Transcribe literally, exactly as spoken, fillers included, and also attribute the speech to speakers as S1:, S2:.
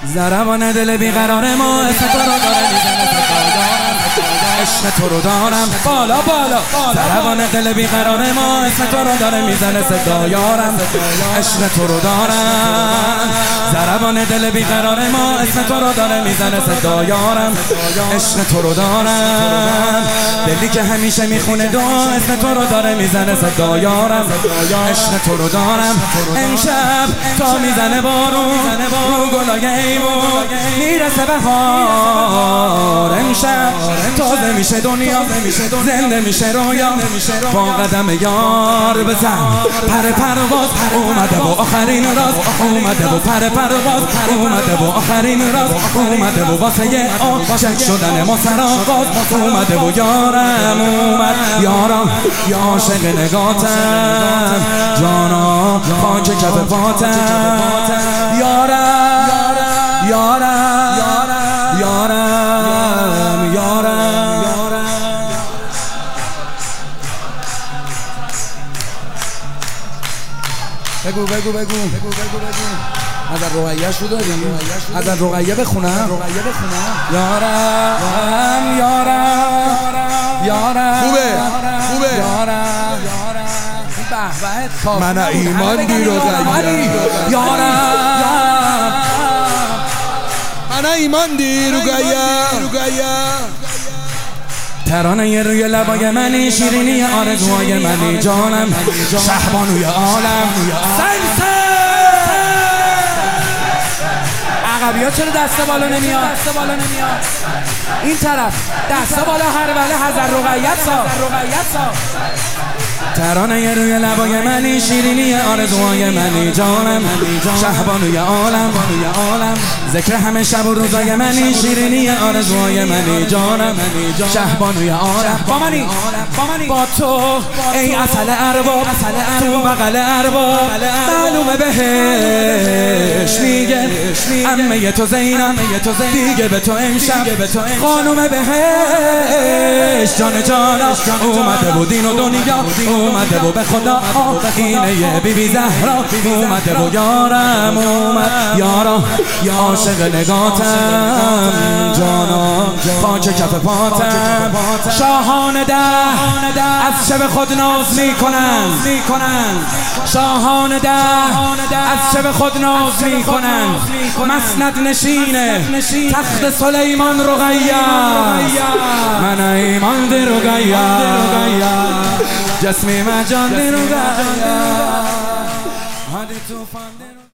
S1: ضربان دل بیقرار ما اسم تو رو داره میزنه صدایارم عشق تو رو دارم بالا بالا ضربان دل بیقرار ما اسم تو رو داره میزنه صدایارم عشق تو رو دارم ضربان دل بیقرار ما اسم تو رو داره میزنه صدایارم عشق تو رو دارم دلی که همیشه میخونه دعا اسم تو رو داره میزنه صدایارم عشق تو رو دارم امشب تا میزنه بارون رو گلای ایوون میرسه بهار امشب تازه میشه دنیا زنده میشه رویا با قدم یار بزن پر پرواز اومده با آخرین راز اومده با پر پرواز اومده با آخرین راز اومده با واسه عاشق شدن ما سرآغاز اومده و یارم اومد یارم یا عاشق نگاتم جانا خاک کف پاتم یارم یارم یارم یارم بگو بگو بگو بگو بگو بگو از رقیه شو داریم از رقیه بخونم رقیه بخونم یارم یارم یارم
S2: خوبه خوبه
S1: یارم
S2: من ایمان دی رقیه
S1: یارم
S2: من ایمان دی رقیه
S1: ترانه روی لبای منی شیرینی آرزوهای منی جانم شهبانوی عالم سنسه عقبی ها چرا دسته بالا نمیاد دسته بالا نمیاد این طرف دسته بالا هر وله هزار رقیت سا ترانه روی لبای منی شیرینی آرزوهای منی جانم شهبانوی عالم ذکر همه شب و روزای منی شیرینی آرزوهای منی جانم شهبانوی عالم با منی با تو ای عسل ارباب تو بغل ارباب معلومه بهش میگه عمه تو زینم دیگه به تو امشب خانوم بهش جان جانا اومده بود این و دنیا اومده و به خدا اینه بی بی زهرا اومده و یارم اومد یارا عاشق نگاتم جانا خاک کف پاتم شاهان ده از شب خود ناز میکنن شاهان ده از شب خود ناز میکنن مسند نشینه تخت سلیمان رقیه من ایمان دی رقیه جسمی مجان دی رقیه